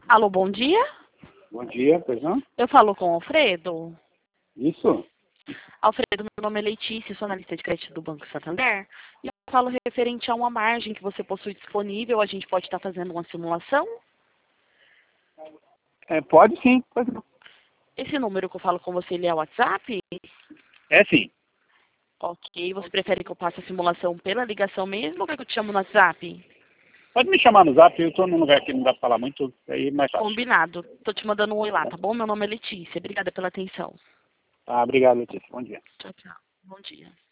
Alô, bom dia. Bom dia, pois não? Eu falo com o Alfredo. Isso? Alfredo, meu nome é Letícia, sou analista de crédito do Banco Santander. E eu falo referente a uma margem que você possui disponível. A gente pode estar fazendo uma simulação? Pode sim, pois não. Esse número que eu falo com você, ele é WhatsApp? É sim. Ok, você prefere que eu passe a simulação pela ligação mesmo ou quer que eu te chamo no WhatsApp? Pode me chamar no zap, eu estou num lugar que não dá para falar muito, aí é mais fácil. Combinado. Tô te mandando um oi lá, tá bom? Meu nome é Letícia. Obrigada pela atenção. Tá, obrigado, Letícia. Bom dia. Tchau, tchau. Bom dia.